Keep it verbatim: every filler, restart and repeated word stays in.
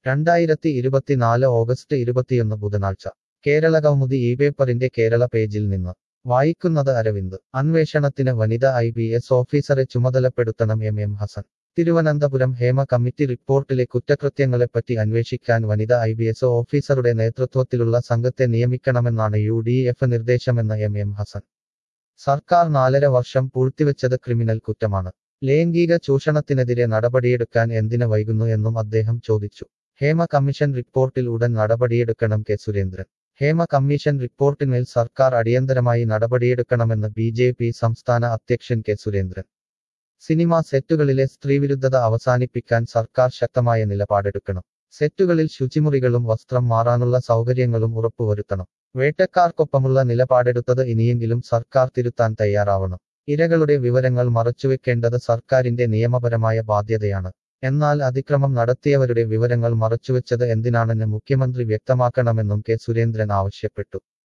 രണ്ടായിരത്തി ഇരുപത്തിനാല് ഓഗസ്റ്റ് ഇരുപത്തിയൊന്ന് ബുധനാഴ്ച കേരള കൗമുദി ഈ പേപ്പറിന്റെ കേരള പേജിൽ നിന്ന് വായിക്കുന്നത് അരവിന്ദ് അന്വേഷണത്തിന് വനിത ഐ പി എസ് ഓഫീസറെ ചുമതലപ്പെടുത്തണം M M Hassan Thiruvananthapuram Hema committee റിപ്പോർട്ടിലെ കുറ്റകൃത്യങ്ങളെപ്പറ്റി അന്വേഷിക്കാൻ വനിത ഐ പി എസ് ഓഫീസറുടെ നേതൃത്വത്തിലുള്ള സംഘത്തെ നിയമിക്കണമെന്നാണ് യു ഡി എഫ് നിർദ്ദേശമെന്ന് എം എം ഹസൻ സർക്കാർ നാലര വർഷം പൂഴ്ത്തിവെച്ചത് ക്രിമിനൽ കുറ്റമാണ് ലൈംഗിക ചൂഷണത്തിനെതിരെ നടപടിയെടുക്കാൻ എന്തിന് വൈകുന്നു എന്നും അദ്ദേഹം ചോദിച്ചു ഹേമ കമ്മീഷൻ റിപ്പോർട്ടിൽ ഉടൻ നടപടിയെടുക്കണം കെ സുരേന്ദ്രൻ ഹേമ കമ്മീഷൻ റിപ്പോർട്ടിന്മേൽ സർക്കാർ അടിയന്തരമായി നടപടിയെടുക്കണമെന്ന് ബി ജെ പി സംസ്ഥാന അധ്യക്ഷൻ കെ സുരേന്ദ്രൻ സിനിമാ സെറ്റുകളിലെ സ്ത്രീവിരുദ്ധത അവസാനിപ്പിക്കാൻ സർക്കാർ ശക്തമായ നിലപാടെടുക്കണം സെറ്റുകളിൽ ശുചിമുറികളും വസ്ത്രം മാറാനുള്ള സൗകര്യങ്ങളും ഉറപ്പുവരുത്തണം വേട്ടക്കാർക്കൊപ്പമുള്ള നിലപാടെടുത്തത് ഇനിയെങ്കിലും സർക്കാർ തിരുത്താൻ തയ്യാറാവണം ഇരകളുടെ വിവരങ്ങൾ മറച്ചുവെക്കേണ്ടത് സർക്കാരിന്റെ നിയമപരമായ ബാധ്യതയാണ് എന്നാൽ അതിക്രമം നടത്തിയവരുടെ വിവരങ്ങൾ മറച്ചുവെച്ചത് എന്തിനാണെന്ന് മുഖ്യമന്ത്രി വ്യക്തമാക്കണമെന്നും കെ സുരേന്ദ്രൻ ആവശ്യപ്പെട്ടു